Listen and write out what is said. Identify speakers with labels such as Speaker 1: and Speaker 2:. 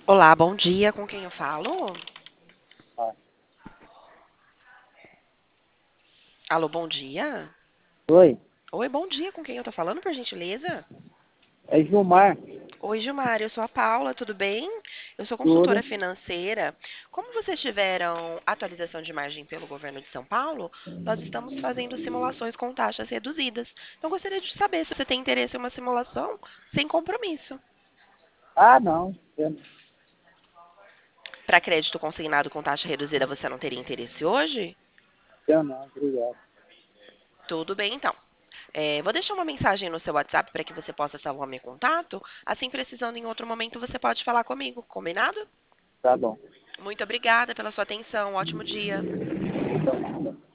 Speaker 1: Olá, bom dia. Com quem eu falo?
Speaker 2: Ah,
Speaker 1: Alô, bom dia.
Speaker 2: oi,
Speaker 1: Oi, bom dia. Com quem eu tô falando, por gentileza?
Speaker 2: é Gilmar.
Speaker 1: Oi, Gilmar. Eu sou a Paula, tudo bem? Eu sou consultora
Speaker 2: Tudo.
Speaker 1: financeira. Como vocês tiveram atualização de margem pelo governo de São Paulo, nós estamos fazendo simulações com taxas reduzidas. Então, gostaria de saber se você tem interesse em uma simulação sem compromisso.
Speaker 2: Ah, não.
Speaker 1: Para crédito consignado com taxa reduzida, você não teria interesse hoje?
Speaker 2: Eu não, obrigado.
Speaker 1: Tudo bem, então. Vou deixar uma mensagem no seu WhatsApp para que você possa salvar meu contato. Assim, precisando em outro momento, você pode falar comigo. Combinado?
Speaker 2: Tá bom.
Speaker 1: Muito obrigada pela sua atenção. Ótimo dia.